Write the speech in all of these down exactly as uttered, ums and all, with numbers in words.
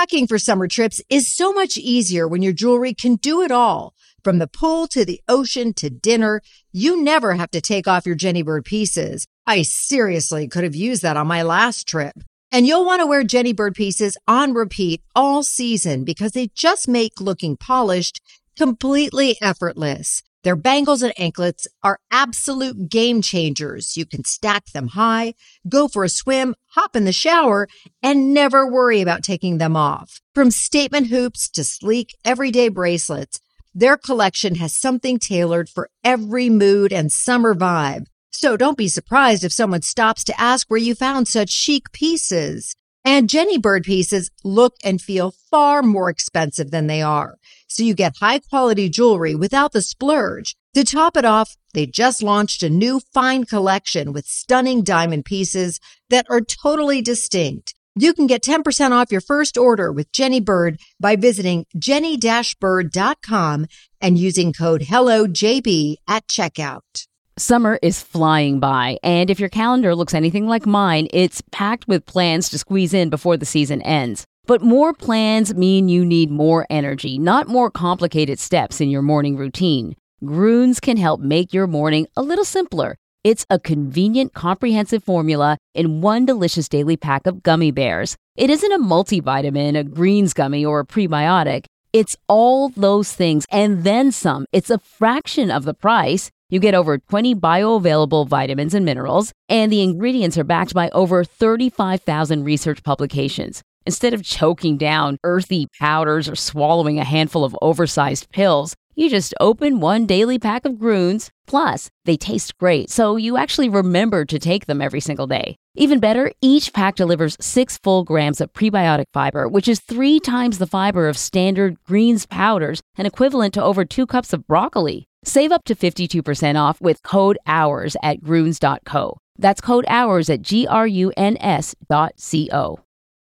Packing for summer trips is so much easier when your jewelry can do it all. From the pool to the ocean to dinner, you never have to take off your Jenny Bird pieces. I seriously could have used that on my last trip. And you'll want to wear Jenny Bird pieces on repeat all season because they just make looking polished completely effortless. Their bangles and anklets are absolute game changers. You can stack them high, go for a swim, hop in the shower, and never worry about taking them off. From statement hoops to sleek everyday bracelets, their collection has something tailored for every mood and summer vibe. So don't be surprised if someone stops to ask where you found such chic pieces. And Jenny Bird pieces look and feel far more expensive than they are. So you get high quality jewelry without the splurge. To top it off, they just launched a new fine collection with stunning diamond pieces that are totally distinct. You can get ten percent off your first order with Jenny Bird by visiting jenny dash bird dot com and using code hello J B at checkout. Summer is flying by, and if your calendar looks anything like mine, it's packed with plans to squeeze in before the season ends. But more plans mean you need more energy, not more complicated steps in your morning routine. Grüns can help make your morning a little simpler. It's a convenient, comprehensive formula in one delicious daily pack of gummy bears. It isn't a multivitamin, a greens gummy, or a prebiotic. It's all those things and then some. It's a fraction of the price. You get over twenty bioavailable vitamins and minerals, and the ingredients are backed by over thirty-five thousand research publications. Instead of choking down earthy powders or swallowing a handful of oversized pills, you just open one daily pack of Grüns. Plus, they taste great, so you actually remember to take them every single day. Even better, each pack delivers six full grams of prebiotic fiber, which is three times the fiber of standard greens powders and equivalent to over two cups of broccoli. Save up to fifty-two percent off with code HOURS at Grüns dot co. That's code HOURS at G R U N S dot C O.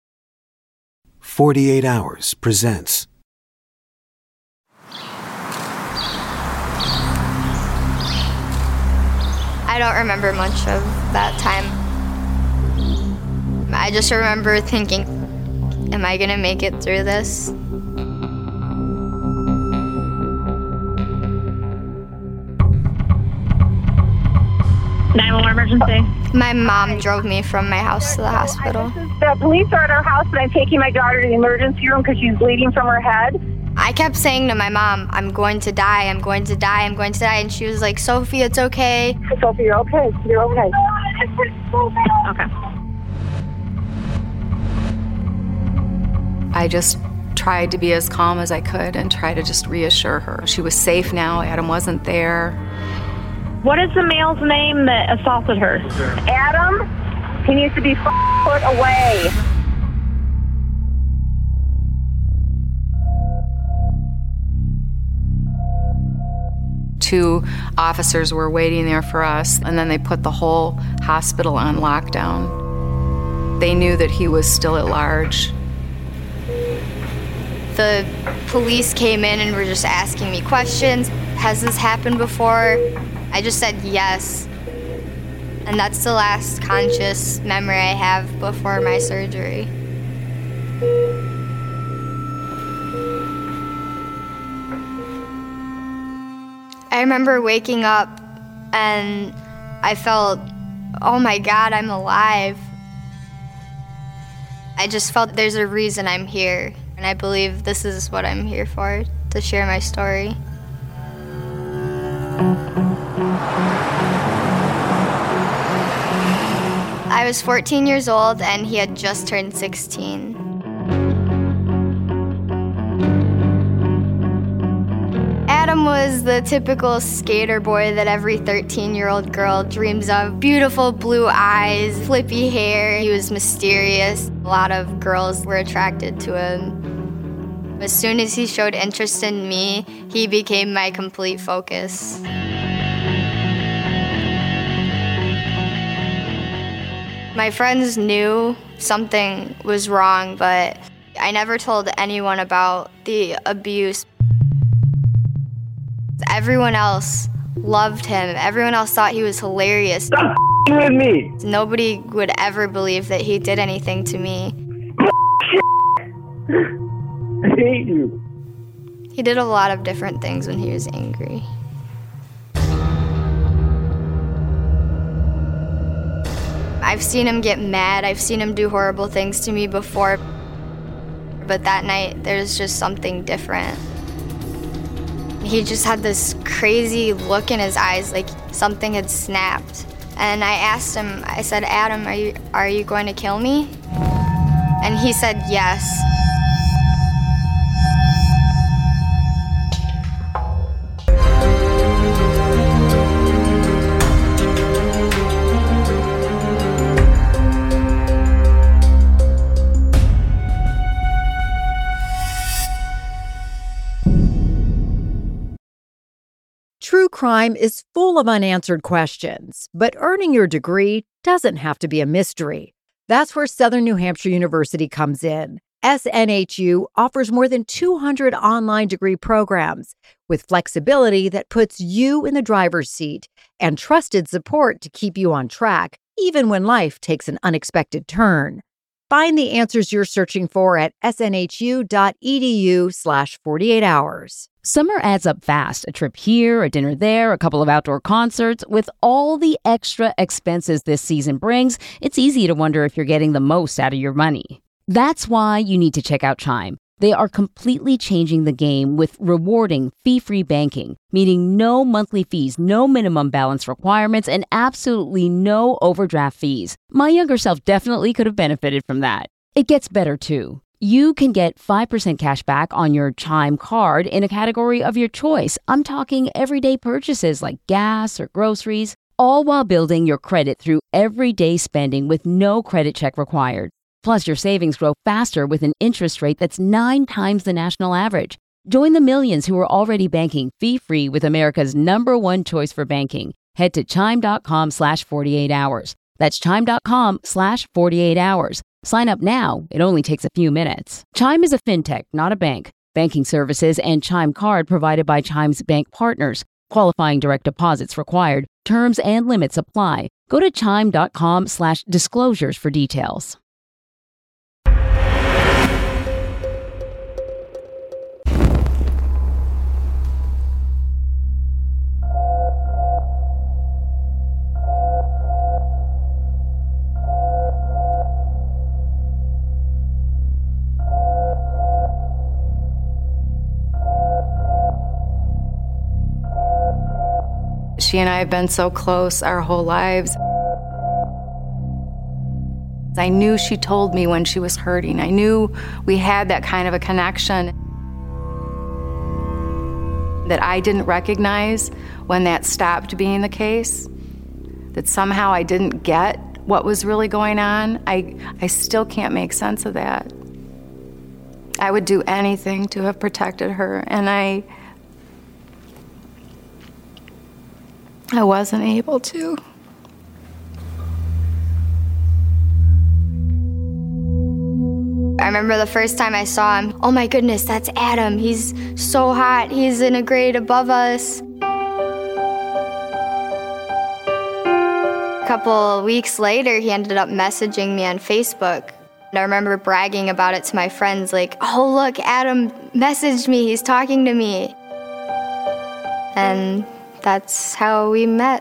forty-eight hours presents. I don't remember much of that time. I just remember thinking, am I gonna make it through this? nine one one emergency. My mom drove me from my house to the hospital. The police are at our house, and I'm taking my daughter to the emergency room because she's bleeding from her head. I kept saying to my mom, I'm going to die, I'm going to die, I'm going to die. And she was like, Sophie, it's okay. Sophie, you're okay. You're okay. Okay. I just tried to be as calm as I could and try to just reassure her. She was safe now. Adam wasn't there. What is the male's name that assaulted her? Adam. He needs to be f- put away. Two officers were waiting there for us, and then they put the whole hospital on lockdown. They knew that he was still at large. The police came in and were just asking me questions. Has this happened before? I just said yes. And that's the last conscious memory I have before my surgery. I remember waking up and I felt, oh my God, I'm alive. I just felt there's a reason I'm here. And I believe this is what I'm here for, to share my story. I was fourteen years old and he had just turned sixteen. Adam was the typical skater boy that every thirteen-year-old girl dreams of. Beautiful blue eyes, flippy hair. He was mysterious. A lot of girls were attracted to him. As soon as he showed interest in me, he became my complete focus. My friends knew something was wrong, but I never told anyone about the abuse. Everyone else loved him. Everyone else thought he was hilarious. Stop with me. Nobody would ever believe that he did anything to me. I hate you. He did a lot of different things when he was angry. I've seen him get mad. I've seen him do horrible things to me before. But that night, there's just something different. He just had this crazy look in his eyes, like something had snapped. And I asked him, I said, Adam, are you, are you going to kill me? And he said yes. True crime is full of unanswered questions, but earning your degree doesn't have to be a mystery. That's where Southern New Hampshire University comes in. S N H U offers more than two hundred online degree programs with flexibility that puts you in the driver's seat and trusted support to keep you on track, even when life takes an unexpected turn. Find the answers you're searching for at snhu.edu slash 48 hours. Summer adds up fast. A trip here, a dinner there, a couple of outdoor concerts. With all the extra expenses this season brings, it's easy to wonder if you're getting the most out of your money. That's why you need to check out Chime. They are completely changing the game with rewarding fee-free banking, meaning no monthly fees, no minimum balance requirements, and absolutely no overdraft fees. My younger self definitely could have benefited from that. It gets better, too. You can get five percent cash back on your Chime card in a category of your choice. I'm talking everyday purchases like gas or groceries, all while building your credit through everyday spending with no credit check required. Plus, your savings grow faster with an interest rate that's nine times the national average. Join the millions who are already banking fee-free with America's number one choice for banking. Head to chime.com slash 48 hours. That's chime.com slash 48 hours. Sign up now. It only takes a few minutes. Chime is a fintech, not a bank. Banking services and Chime Card provided by Chime's bank partners. Qualifying direct deposits required. Terms and limits apply. Go to chime.com slash disclosures for details. She and I have been so close our whole lives. I knew she told me when she was hurting. I knew we had that kind of a connection that I didn't recognize when that stopped being the case, that somehow I didn't get what was really going on. I, I still can't make sense of that. I would do anything to have protected her, and I I wasn't able to. I remember the first time I saw him, oh my goodness, that's Adam. He's so hot. He's in a grade above us. A couple of weeks later, he ended up messaging me on Facebook. And I remember bragging about it to my friends, like, oh, look, Adam messaged me. He's talking to me. And that's how we met.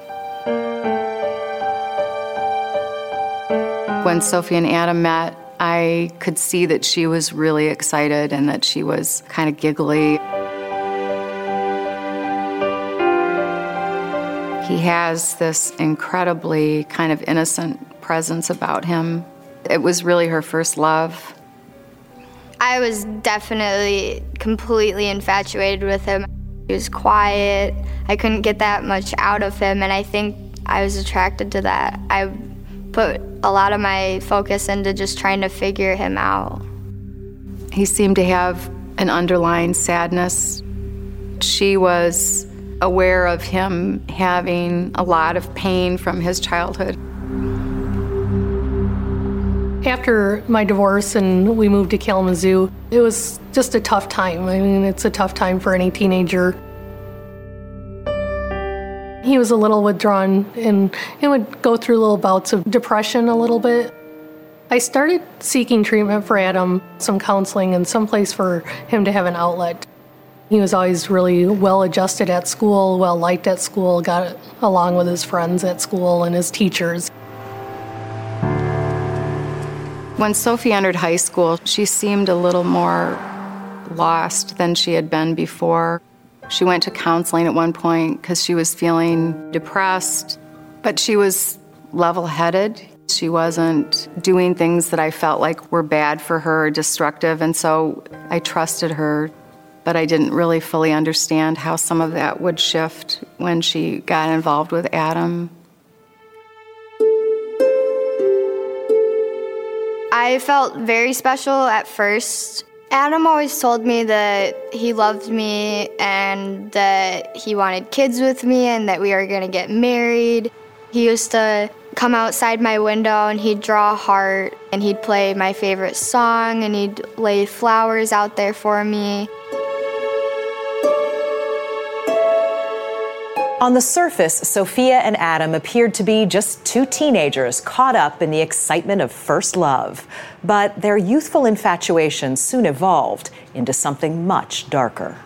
When Sophie and Adam met, I could see that she was really excited and that she was kind of giggly. He has this incredibly kind of innocent presence about him. It was really her first love. I was definitely completely infatuated with him. He was quiet. I couldn't get that much out of him, and I think I was attracted to that. I put a lot of my focus into just trying to figure him out. He seemed to have an underlying sadness. She was aware of him having a lot of pain from his childhood. After my divorce and we moved to Kalamazoo, it was just a tough time. I mean, it's a tough time for any teenager. He was a little withdrawn and he would go through little bouts of depression a little bit. I started seeking treatment for Adam, some counseling, and some place for him to have an outlet. He was always really well-adjusted at school, well-liked at school, got along with his friends at school and his teachers. When Sophie entered high school, she seemed a little more lost than she had been before. She went to counseling at one point because she was feeling depressed, but she was level-headed. She wasn't doing things that I felt like were bad for her or destructive, and so I trusted her, but I didn't really fully understand how some of that would shift when she got involved with Adam. I felt very special at first. Adam always told me that he loved me and that he wanted kids with me and that we were gonna get married. He used to come outside my window and he'd draw a heart and he'd play my favorite song and he'd lay flowers out there for me. On the surface, Sophia and Adam appeared to be just two teenagers caught up in the excitement of first love. But their youthful infatuation soon evolved into something much darker.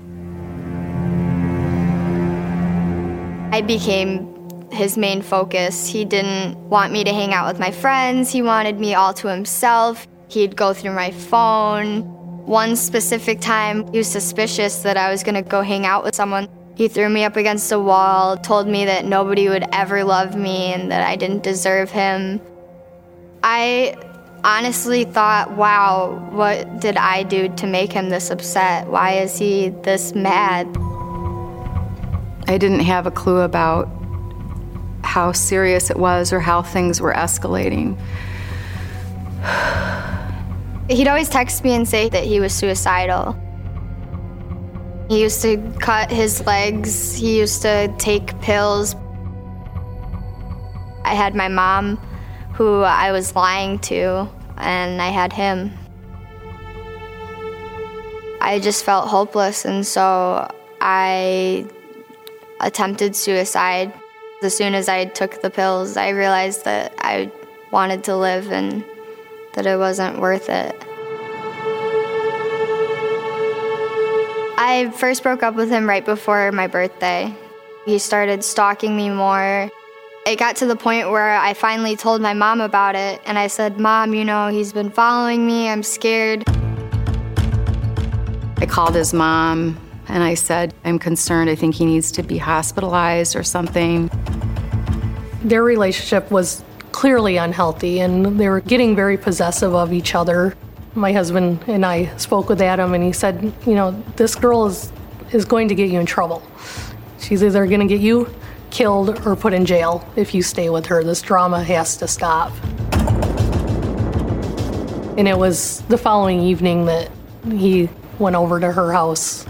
I became his main focus. He didn't want me to hang out with my friends. He wanted me all to himself. He'd go through my phone. One specific time, he was suspicious that I was gonna go hang out with someone. He threw me up against a wall, told me that nobody would ever love me and that I didn't deserve him. I honestly thought, wow, what did I do to make him this upset? Why is he this mad? I didn't have a clue about how serious it was or how things were escalating. He'd always text me and say that he was suicidal. He used to cut his legs. He used to take pills. I had my mom, who I was lying to, and I had him. I just felt hopeless, and so I attempted suicide. As soon as I took the pills, I realized that I wanted to live and that it wasn't worth it. I first broke up with him right before my birthday. He started stalking me more. It got to the point where I finally told my mom about it, and I said, Mom, you know, he's been following me, I'm scared. I called his mom, and I said, I'm concerned, I think he needs to be hospitalized or something. Their relationship was clearly unhealthy, and they were getting very possessive of each other. My husband and I spoke with Adam, and he said, you know, this girl is, is going to get you in trouble. She's either going to get you killed or put in jail if you stay with her. This drama has to stop. And it was the following evening that he went over to her house.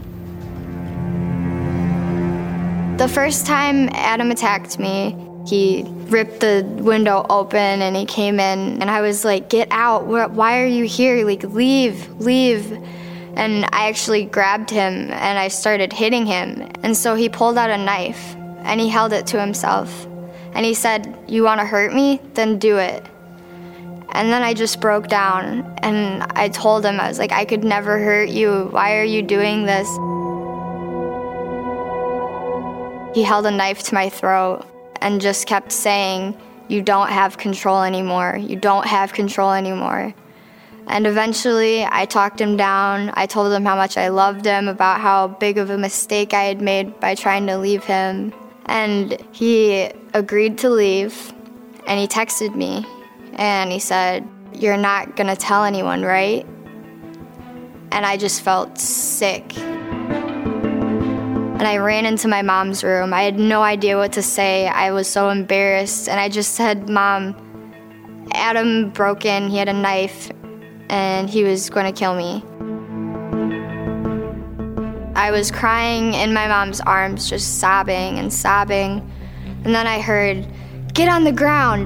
The first time Adam attacked me, he ripped the window open and he came in, and I was like, get out, why are you here? Like, leave, leave. And I actually grabbed him and I started hitting him. And so he pulled out a knife and he held it to himself. And he said, you wanna hurt me? Then do it. And then I just broke down and I told him, I was like, I could never hurt you. Why are you doing this? He held a knife to my throat and just kept saying, you don't have control anymore. You don't have control anymore. And eventually I talked him down. I told him how much I loved him, about how big of a mistake I had made by trying to leave him. And he agreed to leave, and he texted me, and he said, you're not gonna tell anyone, right? And I just felt sick. And I ran into my mom's room. I had no idea what to say. I was so embarrassed. And I just said, Mom, Adam broke in, he had a knife, and he was going to kill me. I was crying in my mom's arms, just sobbing and sobbing. And then I heard, get on the ground.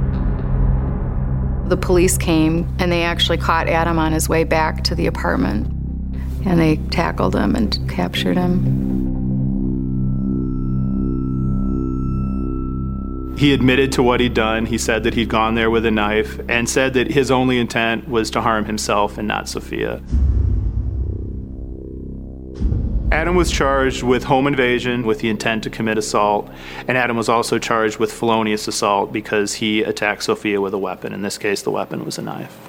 The police came, and they actually caught Adam on his way back to the apartment. And they tackled him and captured him. He admitted to what he'd done. He said that he'd gone there with a knife and said that his only intent was to harm himself and not Sophia. Adam was charged with home invasion with the intent to commit assault, and Adam was also charged with felonious assault because he attacked Sophia with a weapon. In this case, the weapon was a knife.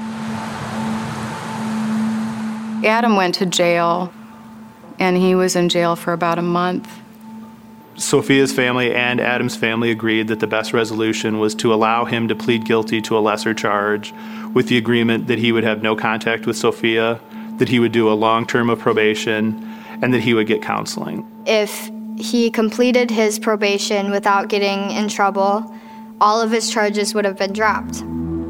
Adam went to jail, and he was in jail for about a month. Sophia's family and Adam's family agreed that the best resolution was to allow him to plead guilty to a lesser charge with the agreement that he would have no contact with Sophia, that he would do a long term of probation, and that he would get counseling. If he completed his probation without getting in trouble, all of his charges would have been dropped.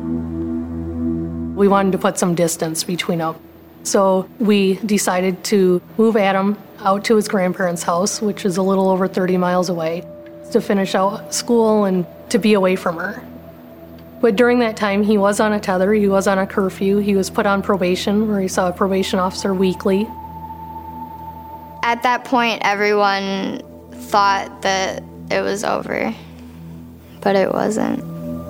We wanted to put some distance between them. So we decided to move Adam out to his grandparents' house, which is a little over thirty miles away, to finish out school and to be away from her. But during that time, he was on a tether, he was on a curfew, he was put on probation, where he saw a probation officer weekly. At that point, everyone thought that it was over, but it wasn't.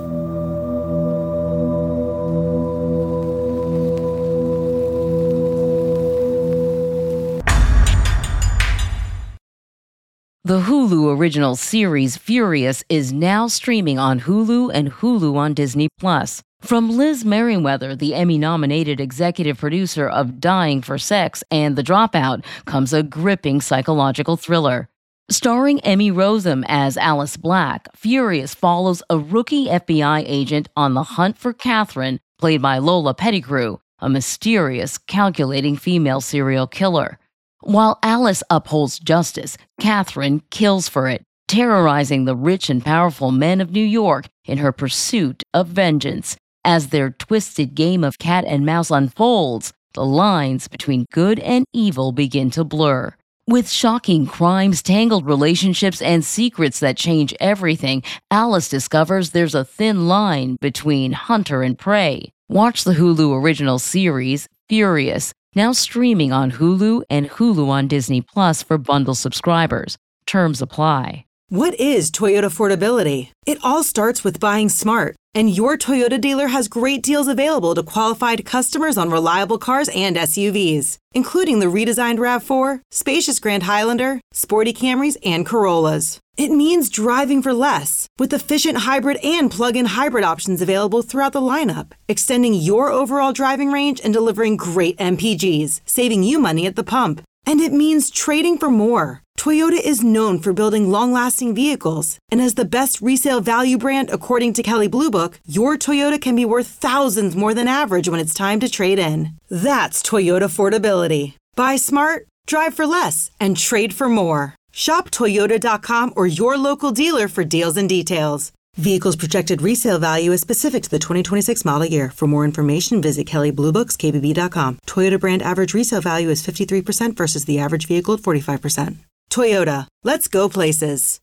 The Hulu original series Furious is now streaming on Hulu and Hulu on Disney Plus. From Liz Merriweather, the Emmy-nominated executive producer of Dying for Sex and The Dropout, comes a gripping psychological thriller. Starring Emmy Rossum as Alice Black, Furious follows a rookie F B I agent on the hunt for Catherine, played by Lola Pettigrew, a mysterious, calculating female serial killer. While Alice upholds justice, Catherine kills for it, terrorizing the rich and powerful men of New York in her pursuit of vengeance. As their twisted game of cat and mouse unfolds, the lines between good and evil begin to blur. With shocking crimes, tangled relationships, and secrets that change everything, Alice discovers there's a thin line between hunter and prey. Watch the Hulu original series, Furious, now streaming on Hulu and Hulu on Disney Plus for bundle subscribers. Terms apply. What is Toyota affordability? It all starts with buying smart. And your Toyota dealer has great deals available to qualified customers on reliable cars and S U Vs, including the redesigned RAV four, spacious Grand Highlander, sporty Camrys, and Corollas. It means driving for less, with efficient hybrid and plug-in hybrid options available throughout the lineup, extending your overall driving range and delivering great M P Gs, saving you money at the pump. And it means trading for more. Toyota is known for building long-lasting vehicles, and as the best resale value brand according to Kelley Blue Book, your Toyota can be worth thousands more than average when it's time to trade in. That's Toyota affordability. Buy smart, drive for less, and trade for more. Shop Toyota dot com or your local dealer for deals and details. Vehicle's projected resale value is specific to the twenty twenty-six model year. For more information, visit Kelley Blue Books K B B dot com. Toyota brand average resale value is fifty-three percent versus the average vehicle at forty-five percent. Toyota, let's go places.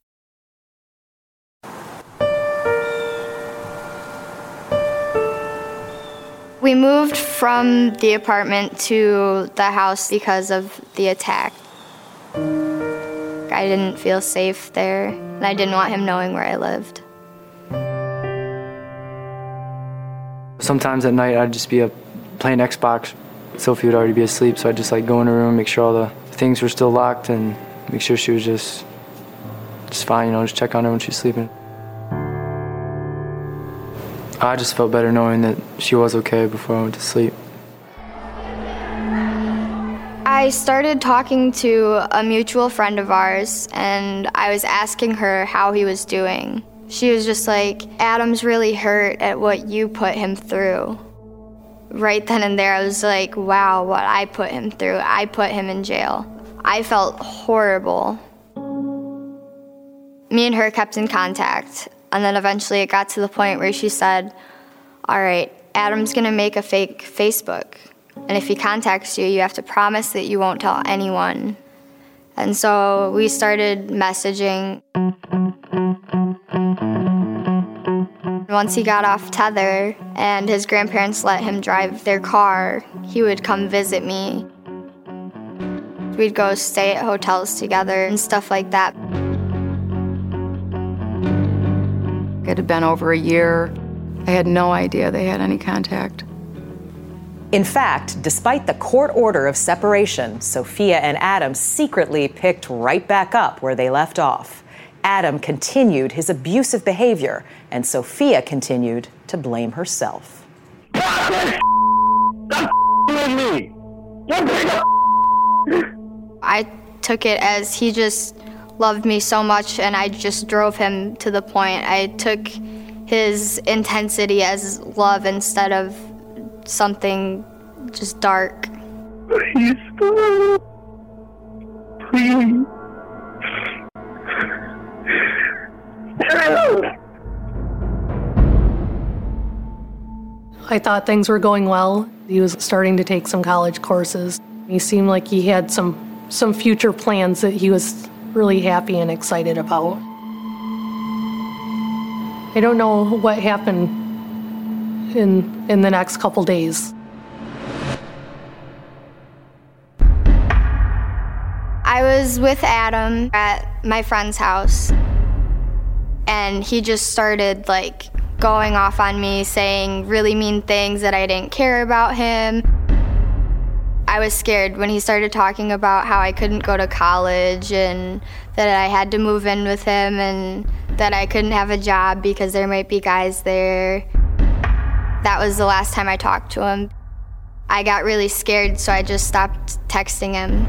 We moved from the apartment to the house because of the attack. I didn't feel safe there, and I didn't want him knowing where I lived. Sometimes at night I'd just be up playing Xbox. Sophie would already be asleep, so I'd just like go in her room, make sure all the things were still locked, and make sure she was just just fine, you know, just check on her when she's sleeping. I just felt better knowing that she was okay before I went to sleep. I started talking to a mutual friend of ours, and I was asking her how he was doing. She was just like, Adam's really hurt at what you put him through. Right then and there, I was like, wow, what I put him through. I put him in jail. I felt horrible. Me and her kept in contact, and then eventually it got to the point where she said, all right, Adam's gonna make a fake Facebook, and if he contacts you, you have to promise that you won't tell anyone. And so we started messaging. Once he got off tether and his grandparents let him drive their car, he would come visit me. We'd go stay at hotels together and stuff like that. It had been over a year. I had no idea they had any contact. In fact, despite the court order of separation, Sophia and Adam secretly picked right back up where they left off. Adam continued his abusive behavior, and Sophia continued to blame herself. I took it as he just loved me so much, and I just drove him to the point. I took his intensity as love instead of something just dark. Please stop. Please. I thought things were going well. He was starting to take some college courses. He seemed like he had some, some future plans that he was really happy and excited about. I don't know what happened in, in the next couple days. I was with Adam at my friend's house, and he just started like going off on me, saying really mean things that I didn't care about him. I was scared when he started talking about how I couldn't go to college and that I had to move in with him and that I couldn't have a job because there might be guys there. That was the last time I talked to him. I got really scared, so I just stopped texting him.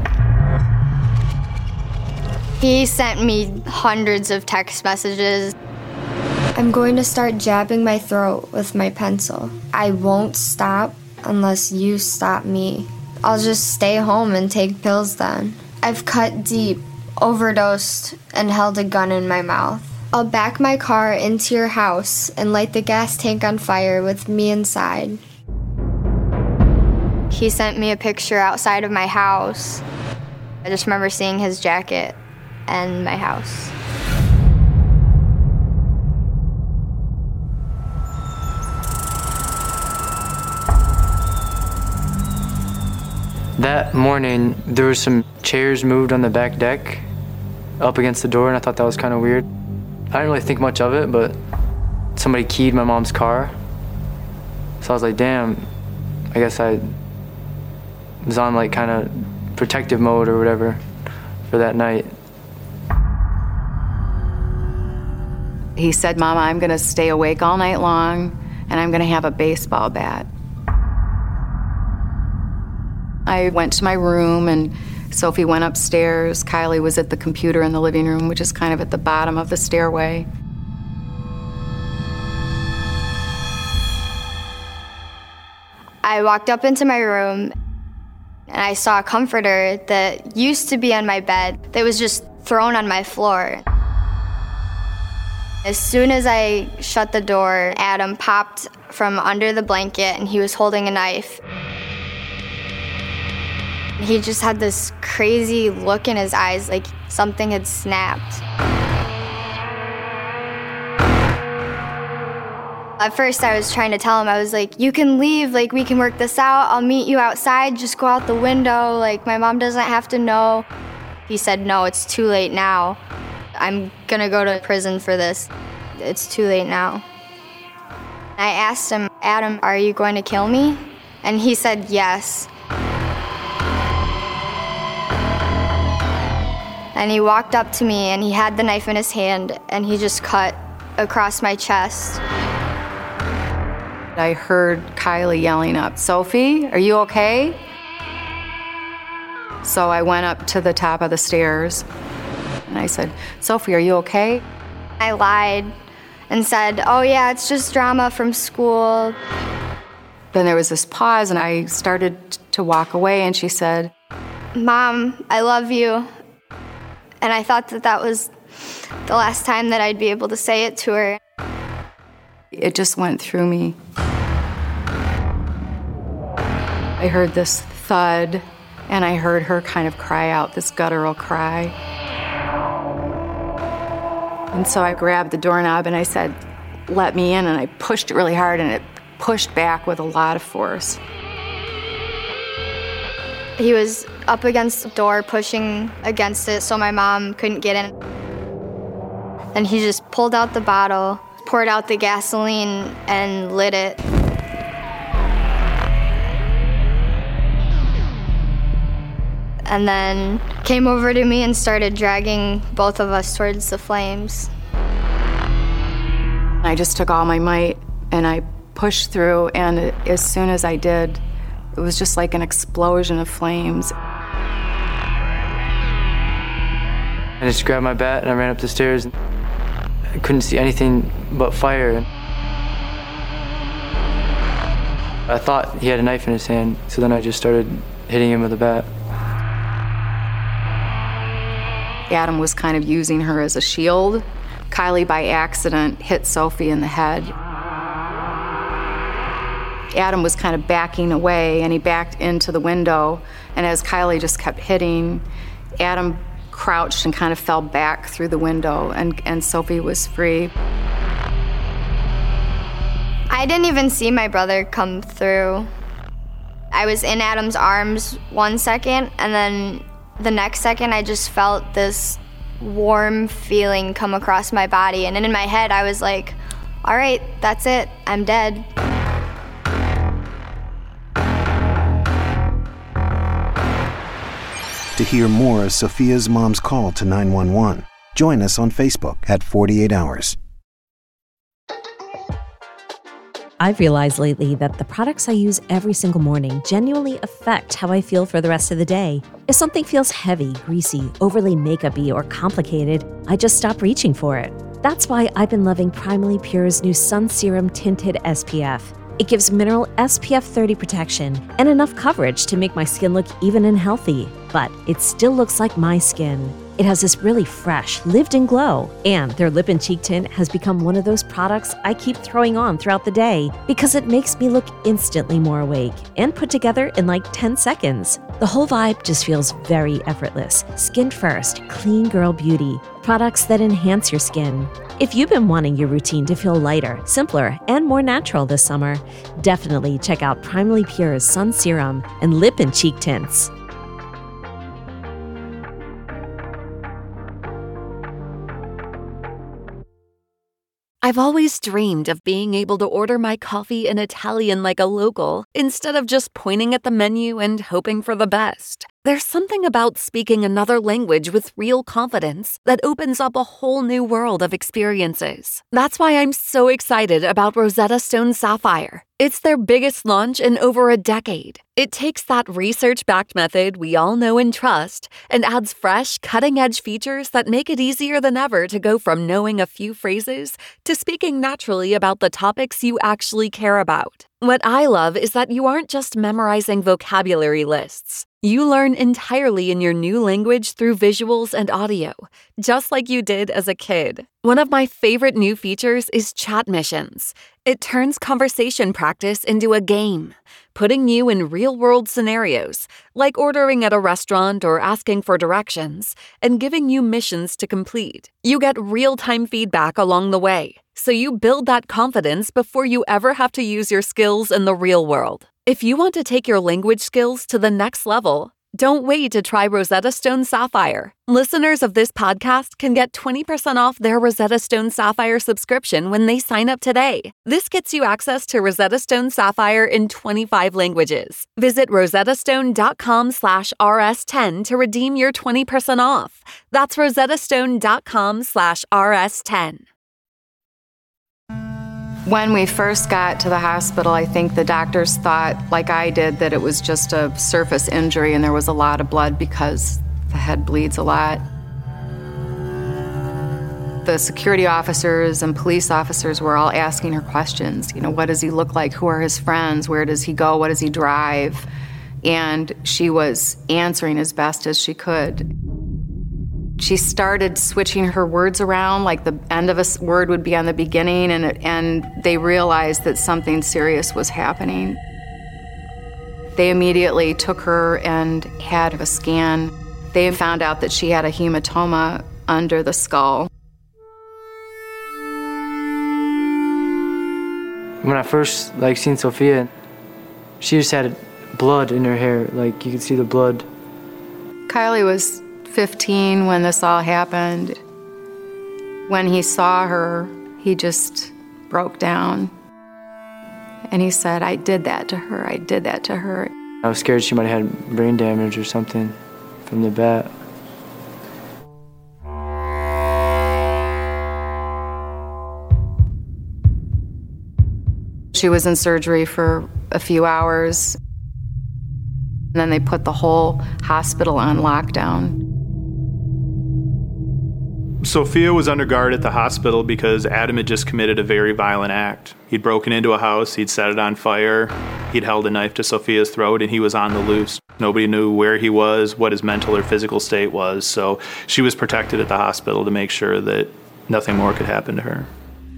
He sent me hundreds of text messages. I'm going to start jabbing my throat with my pencil. I won't stop unless you stop me. I'll just stay home and take pills then. I've cut deep, overdosed, and held a gun in my mouth. I'll back my car into your house and light the gas tank on fire with me inside. He sent me a picture outside of my house. I just remember seeing his jacket and my house. That morning, there were some chairs moved on the back deck up against the door, and I thought that was kind of weird. I didn't really think much of it, but somebody keyed my mom's car. So I was like, damn, I guess I was on like kind of protective mode or whatever for that night. He said, Mama, I'm gonna stay awake all night long and I'm gonna have a baseball bat. I went to my room and Sophie went upstairs. Kylie was at the computer in the living room, which is kind of at the bottom of the stairway. I walked up into my room and I saw a comforter that used to be on my bed that was just thrown on my floor. As soon as I shut the door, Adam popped from under the blanket and he was holding a knife. He just had this crazy look in his eyes, like something had snapped. At first I was trying to tell him, I was like, you can leave, like we can work this out, I'll meet you outside, just go out the window, like my mom doesn't have to know. He said, no, it's too late now. I'm gonna go to prison for this. It's too late now. I asked him, Adam, are you going to kill me? And he said, yes. And he walked up to me and he had the knife in his hand and he just cut across my chest. I heard Kylie yelling up, Sophie, are you okay? So I went up to the top of the stairs and I said, Sophie, are you okay? I lied and said, oh yeah, it's just drama from school. Then there was this pause and I started to walk away and she said, Mom, I love you. And I thought that that was the last time that I'd be able to say it to her. It just went through me. I heard this thud and I heard her kind of cry out, this guttural cry. And so I grabbed the doorknob and I said, let me in, and I pushed it really hard and it pushed back with a lot of force. He was up against the door, pushing against it so my mom couldn't get in. And he just pulled out the bottle, poured out the gasoline and lit it. And then came over to me and started dragging both of us towards the flames. I just took all my might and I pushed through, and as soon as I did, it was just like an explosion of flames. I just grabbed my bat and I ran up the stairs. I couldn't see anything but fire. I thought he had a knife in his hand, so then I just started hitting him with a bat. Adam was kind of using her as a shield. Kylie, by accident, hit Sophie in the head. Adam was kind of backing away, and he backed into the window, and as Kylie just kept hitting, Adam crouched and kind of fell back through the window, and, and Sophie was free. I didn't even see my brother come through. I was in Adam's arms one second, and then the next second I just felt this warm feeling come across my body, and in my head I was like, all right, that's it, I'm dead. To hear more of Sophia's mom's call to nine one one, join us on Facebook at forty-eight hours. I've realized lately that the products I use every single morning genuinely affect how I feel for the rest of the day. If something feels heavy, greasy, overly makeup-y, or complicated, I just stop reaching for it. That's why I've been loving Primally Pure's new Sun Serum Tinted S P F. It gives mineral S P F thirty protection and enough coverage to make my skin look even and healthy, but it still looks like my skin. It has this really fresh, lived-in glow, and their lip and cheek tint has become one of those products I keep throwing on throughout the day because it makes me look instantly more awake and put together in like ten seconds. The whole vibe just feels very effortless. Skin first, clean girl beauty. Products that enhance your skin. If you've been wanting your routine to feel lighter, simpler, and more natural this summer, definitely check out Primally Pure's Sun Serum and Lip and Cheek Tints. I've always dreamed of being able to order my coffee in Italian like a local, instead of just pointing at the menu and hoping for the best. There's something about speaking another language with real confidence that opens up a whole new world of experiences. That's why I'm so excited about Rosetta Stone Sapphire. It's their biggest launch in over a decade. It takes that research-backed method we all know and trust and adds fresh, cutting-edge features that make it easier than ever to go from knowing a few phrases to speaking naturally about the topics you actually care about. What I love is that you aren't just memorizing vocabulary lists. You learn entirely in your new language through visuals and audio, just like you did as a kid. One of my favorite new features is chat missions. It turns conversation practice into a game, putting you in real-world scenarios, like ordering at a restaurant or asking for directions, and giving you missions to complete. You get real-time feedback along the way, so you build that confidence before you ever have to use your skills in the real world. If you want to take your language skills to the next level, don't wait to try Rosetta Stone Sapphire. Listeners of this podcast can get twenty percent off their Rosetta Stone Sapphire subscription when they sign up today. This gets you access to Rosetta Stone Sapphire in twenty-five languages. Visit rosettastone.com slash rs10 to redeem your twenty percent off. That's rosettastone.com slash rs10. When we first got to the hospital, I think the doctors thought, like I did, that it was just a surface injury and there was a lot of blood because the head bleeds a lot. The security officers and police officers were all asking her questions. You know, what does he look like? Who are his friends? Where does he go? What does he drive? And she was answering as best as she could. She started switching her words around, like the end of a word would be on the beginning, and, it, and they realized that something serious was happening. They immediately took her and had a scan. They found out that she had a hematoma under the skull. When I first like seen Sophia, she just had blood in her hair, like you could see the blood. Kylie was fifteen when this all happened. When he saw her, he just broke down. And he said, I did that to her, I did that to her. I was scared she might have had brain damage or something from the bat. She was in surgery for a few hours. And then they put the whole hospital on lockdown. Sophia was under guard at the hospital because Adam had just committed a very violent act. He'd broken into a house, he'd set it on fire, he'd held a knife to Sophia's throat, and he was on the loose. Nobody knew where he was, what his mental or physical state was, so she was protected at the hospital to make sure that nothing more could happen to her.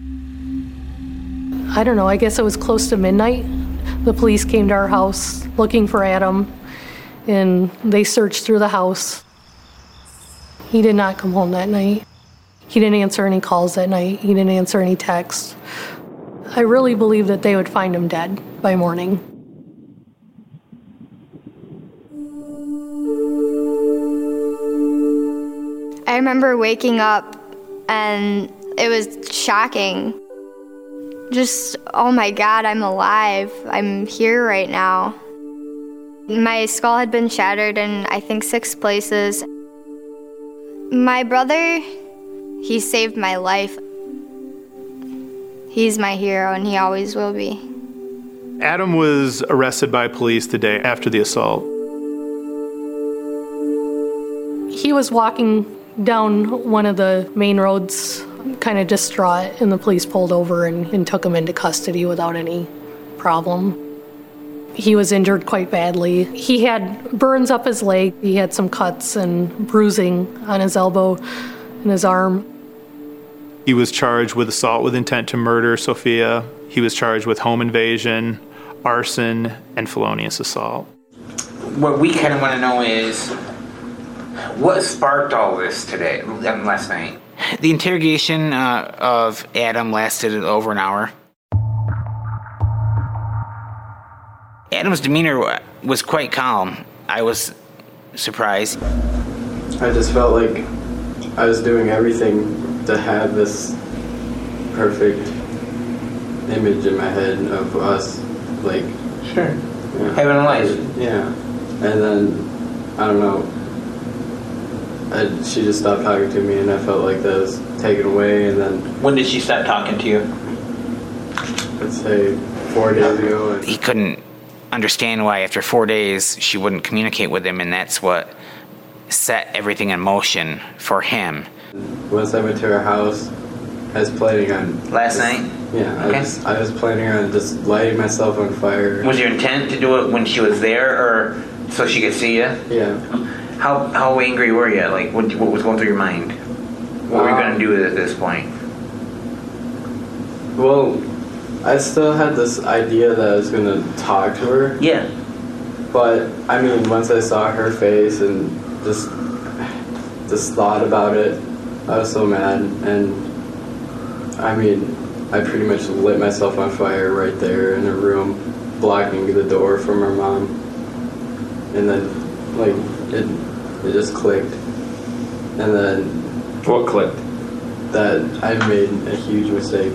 I don't know, I guess it was close to midnight. The police came to our house looking for Adam, and they searched through the house. He did not come home that night. He didn't answer any calls that night. He didn't answer any texts. I really believe that they would find him dead by morning. I remember waking up and it was shocking. Just, oh my God, I'm alive. I'm here right now. My skull had been shattered in, I think, six places. My brother, he saved my life. He's my hero, and he always will be. Adam was arrested by police the day after the assault. He was walking down one of the main roads, kind of distraught, and the police pulled over and, and took him into custody without any problem. He was injured quite badly. He had burns up his leg. He had some cuts and bruising on his elbow and his arm. He was charged with assault with intent to murder Sophia. He was charged with home invasion, arson, and felonious assault. What we kind of want to know is, what sparked all this today, last night? The interrogation uh, of Adam lasted over an hour. Adam's demeanor was quite calm. I was surprised. I just felt like I was doing everything to have this perfect image in my head of us, like... Sure. Yeah, having a life. Yeah. And then, I don't know, I, she just stopped talking to me and I felt like that was taken away, and then... When did she stop talking to you? Let's say four days ago. And he couldn't understand why after four days she wouldn't communicate with him, and that's what set everything in motion for him. Once I went to her house, I was planning on... Last just, night? Yeah, Okay. I, was, I was planning on just lighting myself on fire. Was your intent to do it when she was there, or so she could see you? Yeah. How how angry were you? Like, what, what was going through your mind? What were you going to do at this point? Well, I still had this idea that I was going to talk to her. Yeah. But, I mean, once I saw her face and just, just thought about it, I was so mad. And, I mean, I pretty much lit myself on fire right there in her room, blocking the door from her mom. And then, like, it, it just clicked. And then... What clicked? That I made a huge mistake.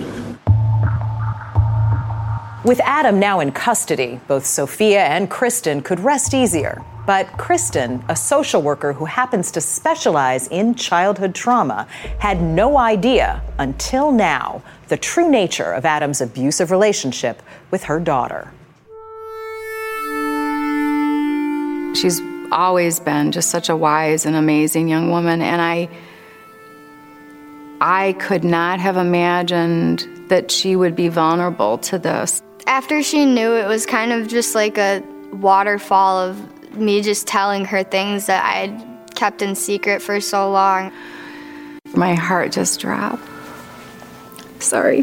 With Adam now in custody, both Sophia and Kristen could rest easier. But Kristen, a social worker who happens to specialize in childhood trauma, had no idea until now the true nature of Adam's abusive relationship with her daughter. She's always been just such a wise and amazing young woman, and I I could not have imagined that she would be vulnerable to this. After she knew, it was kind of just like a waterfall of me just telling her things that I had kept in secret for so long. My heart just dropped. Sorry.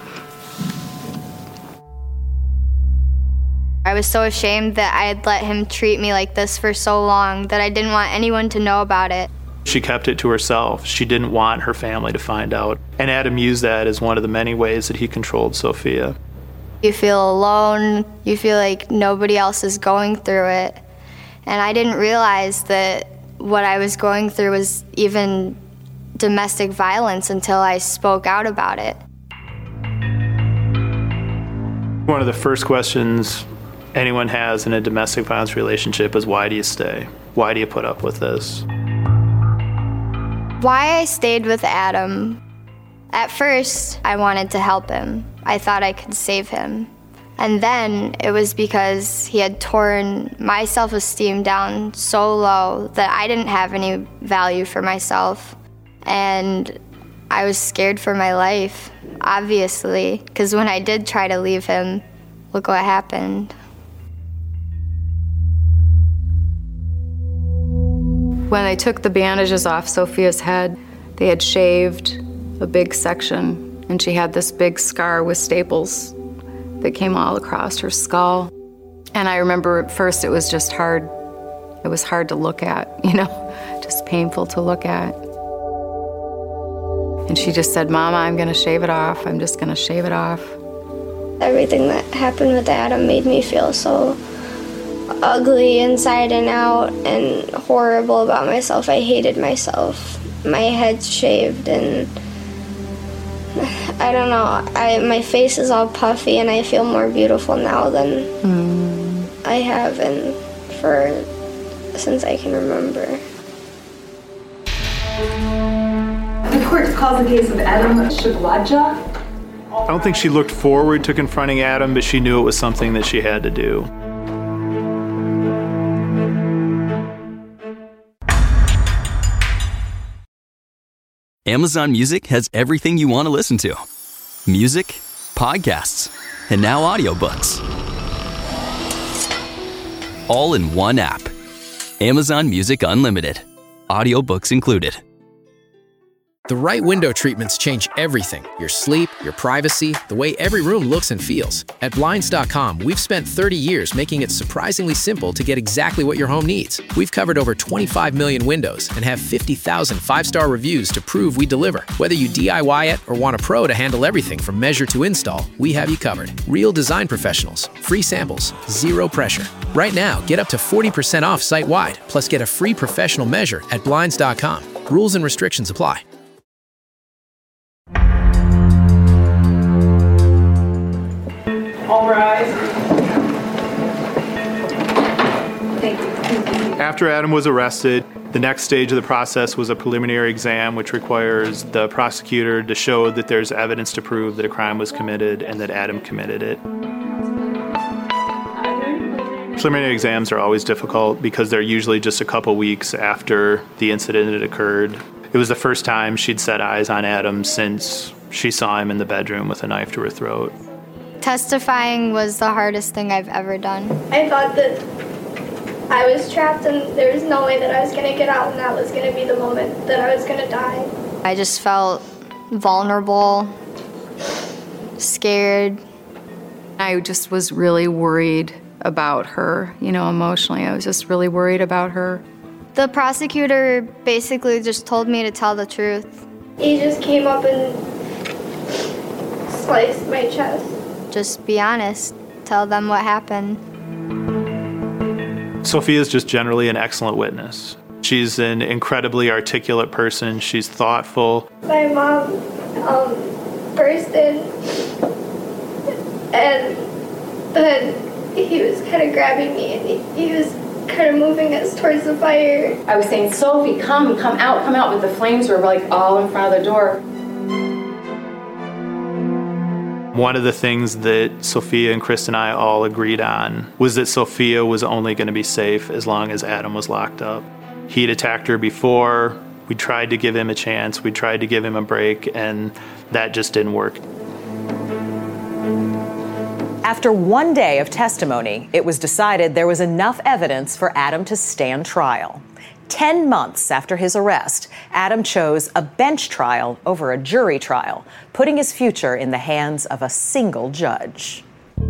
I was so ashamed that I had let him treat me like this for so long that I didn't want anyone to know about it. She kept it to herself. She didn't want her family to find out. And Adam used that as one of the many ways that he controlled Sophia. You feel alone. You feel like nobody else is going through it. And I didn't realize that what I was going through was even domestic violence until I spoke out about it. One of the first questions anyone has in a domestic violence relationship is, why do you stay? Why do you put up with this? Why I stayed with Adam. At first, I wanted to help him. I thought I could save him. And then it was because he had torn my self-esteem down so low that I didn't have any value for myself. And I was scared for my life, obviously, because when I did try to leave him, look what happened. When they took the bandages off Sophia's head, they had shaved a big section, and she had this big scar with staples that came all across her skull. And I remember at first it was just hard. It was hard to look at, you know, just painful to look at. And she just said, Mama, I'm gonna shave it off. I'm just gonna shave it off. Everything that happened with Adam made me feel so ugly inside and out and horrible about myself. I hated myself. My head's shaved and I don't know, I, my face is all puffy and I feel more beautiful now than mm. I have and for since I can remember. The court calls the case of Adam Shagwadja. I don't think she looked forward to confronting Adam, but she knew it was something that she had to do. Amazon Music has everything you want to listen to. Music, podcasts, and now audiobooks. All in one app. Amazon Music Unlimited. Audiobooks included. The right window treatments change everything. Your sleep, your privacy, the way every room looks and feels. At Blinds dot com, we've spent thirty years making it surprisingly simple to get exactly what your home needs. We've covered over twenty-five million windows and have fifty thousand five-star reviews to prove we deliver. Whether you D I Y it or want a pro to handle everything from measure to install, we have you covered. Real design professionals, free samples, zero pressure. Right now, get up to forty percent off site-wide, plus get a free professional measure at Blinds dot com. Rules and restrictions apply. All rise. Thank you. After Adam was arrested, the next stage of the process was a preliminary exam, which requires the prosecutor to show that there's evidence to prove that a crime was committed and that Adam committed it. Preliminary exams are always difficult because they're usually just a couple weeks after the incident had occurred. It was the first time she'd set eyes on Adam since she saw him in the bedroom with a knife to her throat. Testifying was the hardest thing I've ever done. I thought that I was trapped and there was no way that I was going to get out and that was going to be the moment that I was going to die. I just felt vulnerable, scared. I just was really worried about her, you know, emotionally. I was just really worried about her. The prosecutor basically just told me to tell the truth. He just came up and sliced my chest. Just be honest. Tell them what happened. Sophia's just generally an excellent witness. She's an incredibly articulate person. She's thoughtful. My mom um, burst in, and then he was kind of grabbing me, and he, he was kind of moving us towards the fire. I was saying, Sophie, come, come out, come out, but the flames were like all in front of the door. One of the things that Sophia and Chris and I all agreed on was that Sophia was only going to be safe as long as Adam was locked up. He'd attacked her before. We tried to give him a chance. We tried to give him a break, and that just didn't work. After one day of testimony, it was decided there was enough evidence for Adam to stand trial. Ten months after his arrest, Adam chose a bench trial over a jury trial, putting his future in the hands of a single judge.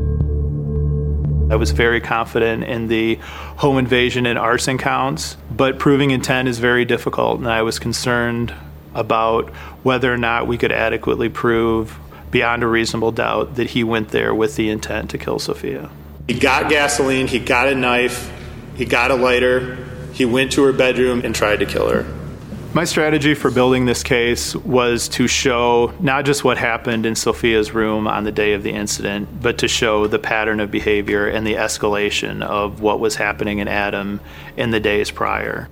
I was very confident in the home invasion and arson counts, but proving intent is very difficult, and I was concerned about whether or not we could adequately prove beyond a reasonable doubt that he went there with the intent to kill Sophia. He got gasoline, he got a knife, he got a lighter. He went to her bedroom and tried to kill her. My strategy for building this case was to show not just what happened in Sophia's room on the day of the incident, but to show the pattern of behavior and the escalation of what was happening in Adam in the days prior.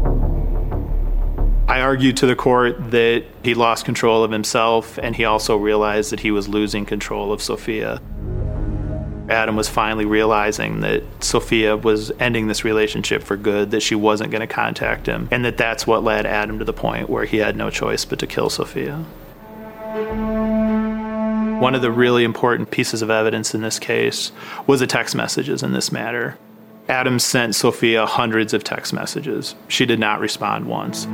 I argued to the court that he lost control of himself, and he also realized that he was losing control of Sophia. Adam was finally realizing that Sophia was ending this relationship for good, that she wasn't going to contact him, and that that's what led Adam to the point where he had no choice but to kill Sophia. One of the really important pieces of evidence in this case was the text messages in this matter. Adam sent Sophia hundreds of text messages. She did not respond once.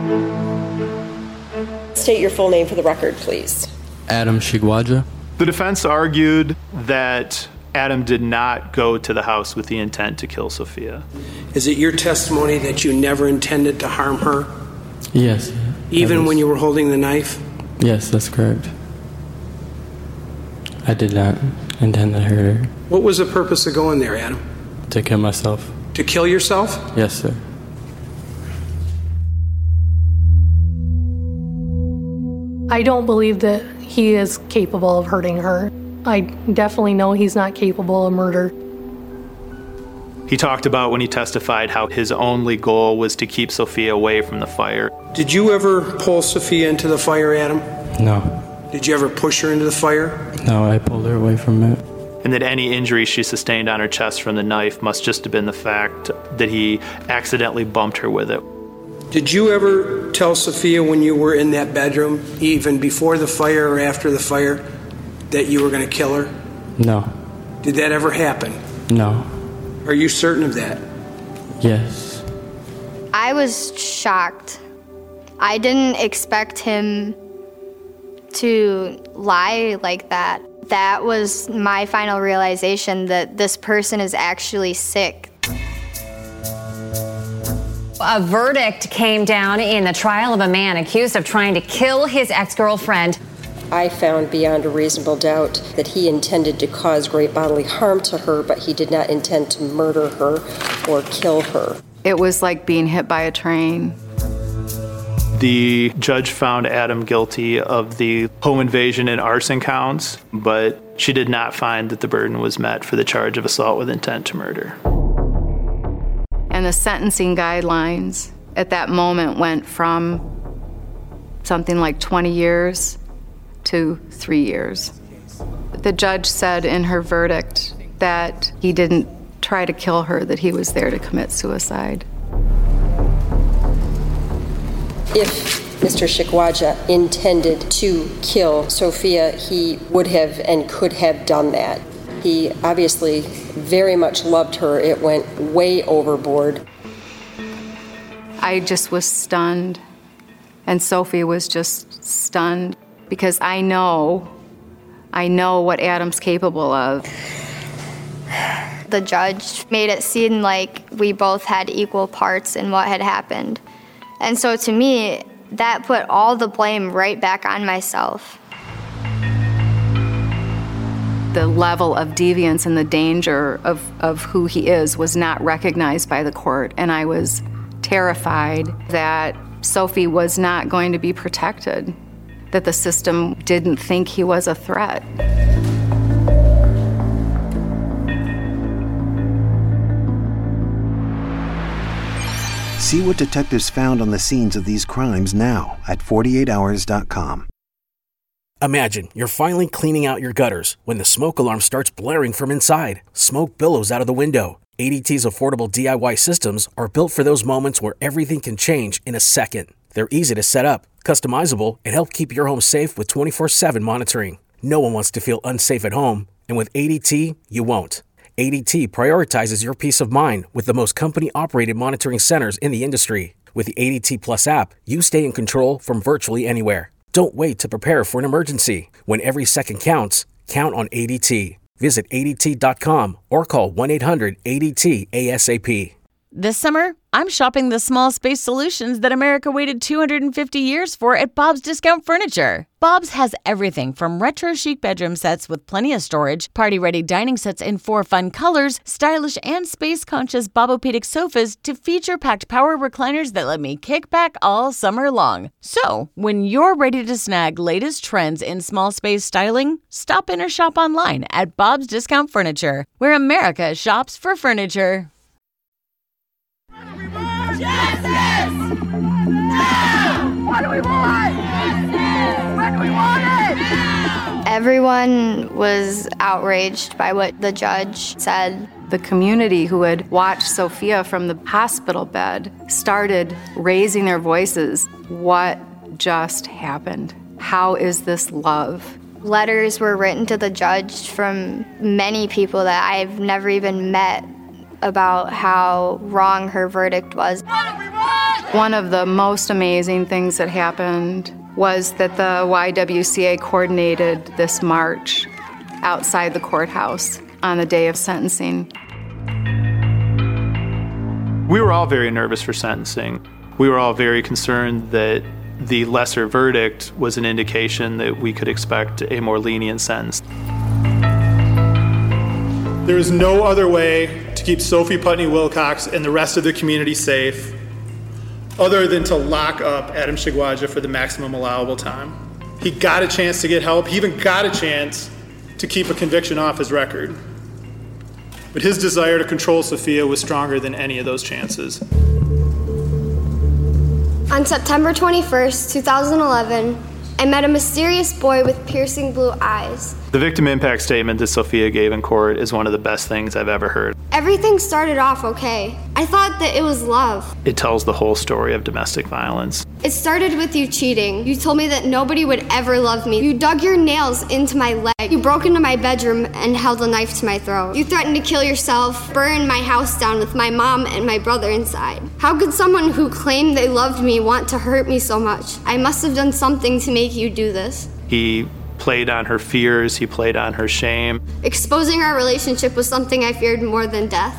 State your full name for the record, please. Adam Shigwadja. The defense argued that Adam did not go to the house with the intent to kill Sophia. Is it your testimony that you never intended to harm her? Yes. Even when you were holding the knife? Yes, that's correct. I did not intend to hurt her. What was the purpose of going there, Adam? To kill myself. To kill yourself? Yes, sir. I don't believe that he is capable of hurting her. I definitely know he's not capable of murder. He talked about when he testified how his only goal was to keep Sophia away from the fire. Did you ever pull Sophia into the fire, Adam? No. Did you ever push her into the fire? No, I pulled her away from it. And that any injury she sustained on her chest from the knife must just have been the fact that he accidentally bumped her with it. Did you ever tell Sophia when you were in that bedroom, even before the fire or after the fire, that you were going to kill her? No. Did that ever happen? No. Are you certain of that? Yes. I was shocked. I didn't expect him to lie like that. That was my final realization that this person is actually sick. A verdict came down in the trial of a man accused of trying to kill his ex-girlfriend. I found beyond a reasonable doubt that he intended to cause great bodily harm to her, but he did not intend to murder her or kill her. It was like being hit by a train. The judge found Adam guilty of the home invasion and arson counts, but she did not find that the burden was met for the charge of assault with intent to murder. And the sentencing guidelines at that moment went from something like twenty years to three years. The judge said in her verdict that he didn't try to kill her, that he was there to commit suicide. If Mister Shigwadja intended to kill Sophia, he would have and could have done that. He obviously very much loved her. It went way overboard. I just was stunned, and Sophie was just stunned, because I know, I know what Adam's capable of. The judge made it seem like we both had equal parts in what had happened. And so to me, that put all the blame right back on myself. The level of deviance and the danger of, of who he is was not recognized by the court, and I was terrified that Sophie was not going to be protected, that the system didn't think he was a threat. See what detectives found on the scenes of these crimes now at forty-eight hours dot com. Imagine you're finally cleaning out your gutters when the smoke alarm starts blaring from inside. Smoke billows out of the window. A D T's affordable D I Y systems are built for those moments where everything can change in a second. They're easy to set up, customizable, and help keep your home safe with twenty-four seven monitoring. No one wants to feel unsafe at home, and with A D T, you won't. A D T prioritizes your peace of mind with the most company-operated monitoring centers in the industry. With the A D T Plus app, you stay in control from virtually anywhere. Don't wait to prepare for an emergency. When every second counts, count on A D T. Visit A D T dot com or call one eight hundred A D T A S A P. This summer, I'm shopping the small space solutions that America waited two hundred fifty years for at Bob's Discount Furniture. Bob's has everything from retro chic bedroom sets with plenty of storage, party-ready dining sets in four fun colors, stylish and space-conscious Bobopedic sofas to feature-packed power recliners that let me kick back all summer long. So, when you're ready to snag latest trends in small space styling, stop in or shop online at Bob's Discount Furniture, where America shops for furniture. Justice! Now! What do we want? Justice! When do we want it? Now! Everyone was outraged by what the judge said. The community who had watched Sophia from the hospital bed started raising their voices. What just happened? How is this love? Letters were written to the judge from many people that I've never even met about how wrong her verdict was. One of the most amazing things that happened was that the Y W C A coordinated this march outside the courthouse on the day of sentencing. We were all very nervous for sentencing. We were all very concerned that the lesser verdict was an indication that we could expect a more lenient sentence. There is no other way to keep Sophie Putney Wilcox and the rest of the community safe other than to lock up Adam Chigwaja for the maximum allowable time. He got a chance to get help. He even got a chance to keep a conviction off his record. But his desire to control Sophia was stronger than any of those chances. On September twenty-first, two thousand eleven, I met a mysterious boy with piercing blue eyes. The victim impact statement that Sophia gave in court is one of the best things I've ever heard. Everything started off okay. I thought that it was love. It tells the whole story of domestic violence. It started with you cheating. You told me that nobody would ever love me. You dug your nails into my leg. You broke into my bedroom and held a knife to my throat. You threatened to kill yourself, burn my house down with my mom and my brother inside. How could someone who claimed they loved me want to hurt me so much? I must have done something to make you do this. He played on her fears, he played on her shame. Exposing our relationship was something I feared more than death.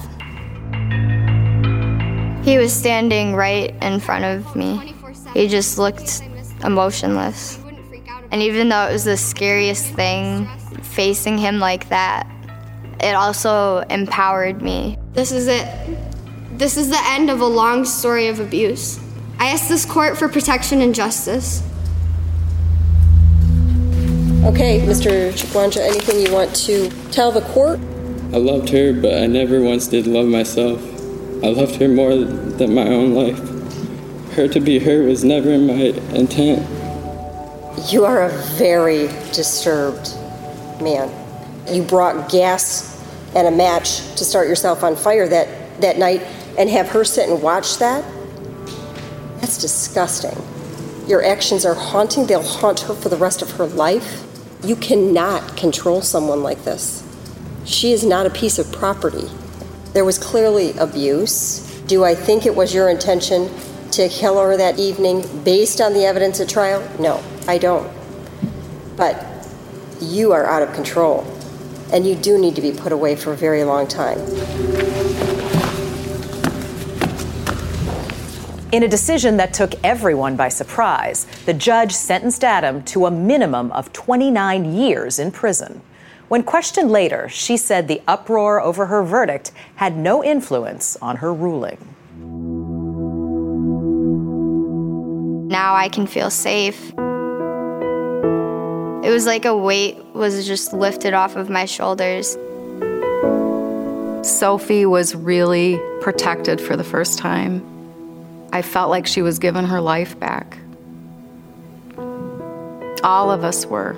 He was standing right in front of me. He just looked emotionless. And even though it was the scariest thing, facing him like that, it also empowered me. This is it. This is the end of a long story of abuse. I asked this court for protection and justice. Okay, Mister Chigwaja, anything you want to tell the court? I loved her, but I never once did love myself. I loved her more than my own life. Her to be her was never in my intent. You are a very disturbed man. You brought gas and a match to start yourself on fire that, that night and have her sit and watch that? That's disgusting. Your actions are haunting. They'll haunt her for the rest of her life. You cannot control someone like this. She is not a piece of property. There was clearly abuse. Do I think it was your intention to kill her that evening based on the evidence at trial? No, I don't. But you are out of control, and you do need to be put away for a very long time. In a decision that took everyone by surprise, the judge sentenced Adam to a minimum of twenty-nine years in prison. When questioned later, she said the uproar over her verdict had no influence on her ruling. Now I can feel safe. It was like a weight was just lifted off of my shoulders. Sophie was really protected for the first time. I felt like she was given her life back. All of us were.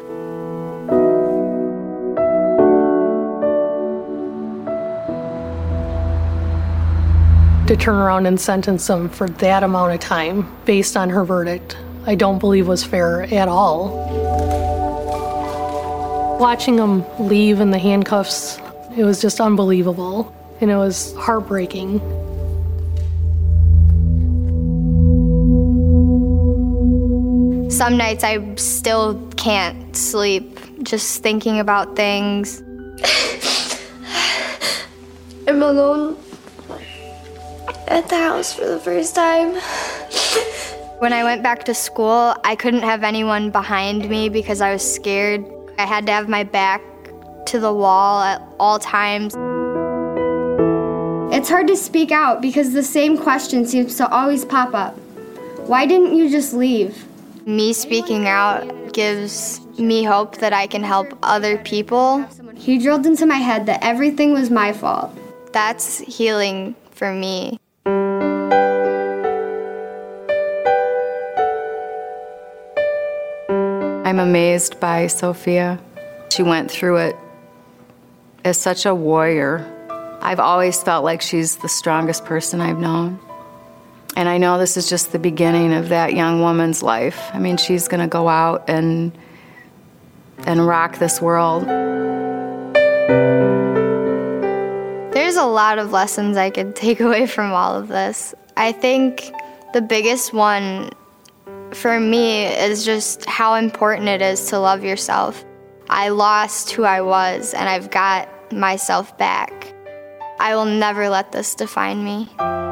To turn around and sentence him for that amount of time based on her verdict, I don't believe was fair at all. Watching him leave in the handcuffs, it was just unbelievable, and it was heartbreaking. Some nights I still can't sleep, just thinking about things. I'm alone. I at the house for the first time. When I went back to school, I couldn't have anyone behind me because I was scared. I had to have my back to the wall at all times. It's hard to speak out because the same question seems to always pop up. Why didn't you just leave? Me speaking out gives me hope that I can help other people. He drilled into my head that everything was my fault. That's healing for me. I'm amazed by Sophia. She went through it as such a warrior. I've always felt like she's the strongest person I've known. And I know this is just the beginning of that young woman's life. I mean, she's going to go out and and rock this world. There's a lot of lessons I could take away from all of this. I think the biggest one for me is just how important it is to love yourself. I lost who I was, and I've got myself back. I will never let this define me.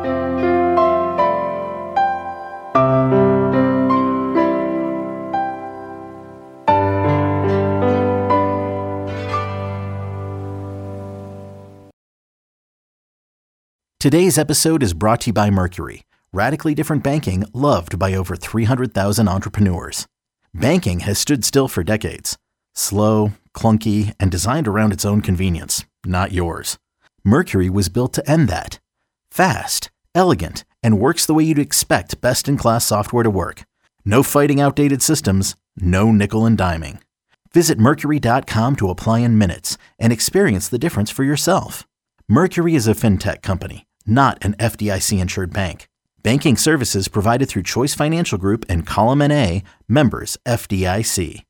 Today's episode is brought to you by Mercury, radically different banking loved by over three hundred thousand entrepreneurs. Banking has stood still for decades. Slow, clunky, and designed around its own convenience, not yours. Mercury was built to end that. Fast, elegant, and works the way you'd expect best-in-class software to work. No fighting outdated systems, no nickel and diming. Visit Mercury dot com to apply in minutes and experience the difference for yourself. Mercury is a fintech company, not an F D I C-insured bank. Banking services provided through Choice Financial Group and Column N A, members F D I C.